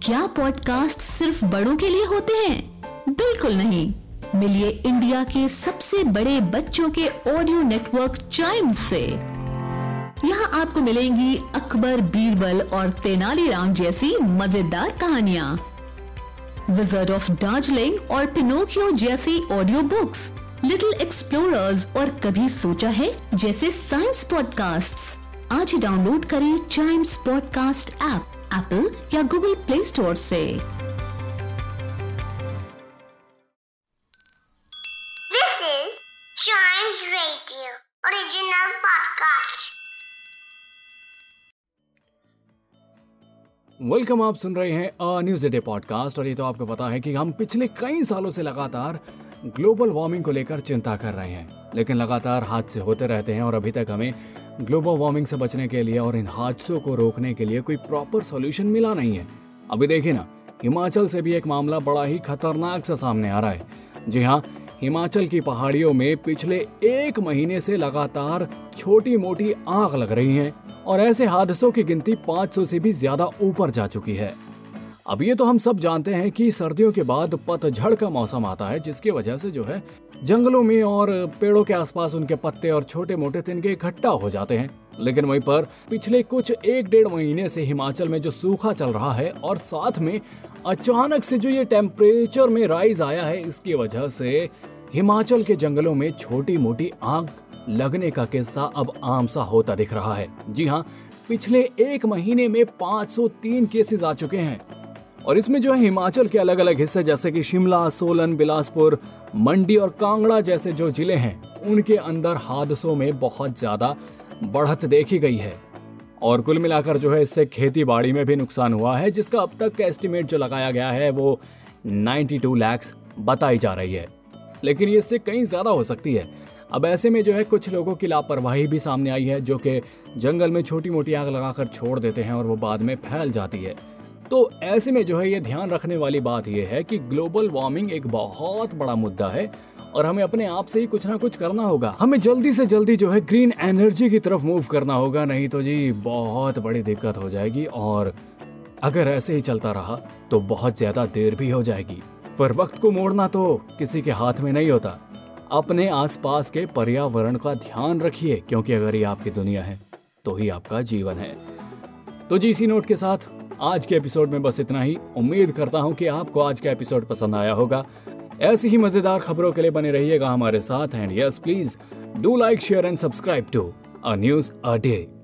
क्या पॉडकास्ट सिर्फ बड़ों के लिए होते हैं? बिल्कुल नहीं। मिलिए इंडिया के सबसे बड़े बच्चों के ऑडियो नेटवर्क चाइम्स से। यहाँ आपको मिलेंगी अकबर, बीरबल और तेनालीराम जैसी मजेदार कहानियाँ, विज़र्ड ऑफ दार्जिलिंग और पिनोकियो जैसी ऑडियो बुक्स, लिटिल एक्सप्लोरर्स और कभी सोचा है जैसे साइंस पॉडकास्ट्स। आज ही डाउनलोड करें चाइम्स पॉडकास्ट ऐप एप्पल या गूगल प्ले स्टोर से। This is Chimes Radio original podcast. Welcome, आप सुन रहे हैं न्यूज़ डे पॉडकास्ट। और ये तो आपको पता है कि हम पिछले कई सालों से लगातार ग्लोबल वार्मिंग को लेकर चिंता कर रहे हैं, लेकिन लगातार हादसे होते रहते हैं और अभी तक हमें ग्लोबल वार्मिंग से बचने के लिए और इन हादसों को रोकने के लिए कोई प्रॉपर सॉल्यूशन मिला नहीं है। अभी देखिए ना, हिमाचल से भी एक मामला बड़ा ही खतरनाक सा सामने आ रहा है। जी हाँ, हिमाचल की पहाड़ियों में पिछले 1 महीने से लगातार छोटी मोटी आग लग रही है और ऐसे हादसों की गिनती 500 से भी ज्यादा ऊपर जा चुकी है। अब ये तो हम सब जानते हैं कि सर्दियों के बाद पतझड़ का मौसम आता है, जिसकी वजह से जो है जंगलों में और पेड़ों के आसपास उनके पत्ते और छोटे मोटे तिनके इकट्ठा हो जाते हैं। लेकिन वहीं पर पिछले कुछ 1-1.5 महीने से हिमाचल में जो सूखा चल रहा है और साथ में अचानक से जो ये टेम्परेचर में राइज आया है, इसकी वजह से हिमाचल के जंगलों में छोटी मोटी आग लगने का किस्सा अब आम सा होता दिख रहा है। जी हाँ, पिछले 1 महीने में 503 केसेस आ चुके हैं और इसमें जो है हिमाचल के अलग अलग हिस्से जैसे कि शिमला, सोलन, बिलासपुर, मंडी और कांगड़ा जैसे जो जिले हैं, उनके अंदर हादसों में बहुत ज्यादा बढ़त देखी गई है। और कुल मिलाकर जो है इससे खेती बाड़ी में भी नुकसान हुआ है, जिसका अब तक का एस्टिमेट जो लगाया गया है वो 92 लाख बताई जा रही है, लेकिन ये इससे कहीं ज्यादा हो सकती है। अब ऐसे में जो है कुछ लोगों की लापरवाही भी सामने आई है, जो कि जंगल में छोटी मोटी आग लगाकर छोड़ देते हैं और वो बाद में फैल जाती है। तो ऐसे में जो है ये ध्यान रखने वाली बात ये है कि ग्लोबल वार्मिंग एक बहुत बड़ा मुद्दा है और हमें अपने आप से ही कुछ ना कुछ करना होगा। हमें जल्दी से जल्दी जो है ग्रीन एनर्जी की तरफ मूव करना होगा, नहीं तो जी बहुत बड़ी दिक्कत हो जाएगी और अगर ऐसे ही चलता रहा तो बहुत ज्यादा देर भी हो जाएगी। पर वक्त को मोड़ना तो किसी के हाथ में नहीं होता। अपने आसपास के पर्यावरण का ध्यान रखिए, क्योंकि अगर ये आपकी दुनिया है तो ही आपका जीवन है। तो जी, इसी नोट के साथ आज के एपिसोड में बस इतना ही। उम्मीद करता हूं कि आपको आज का एपिसोड पसंद आया होगा। ऐसी ही मजेदार खबरों के लिए बने रहिएगा हमारे साथ। And yes, please do like, share and subscribe to a news a day.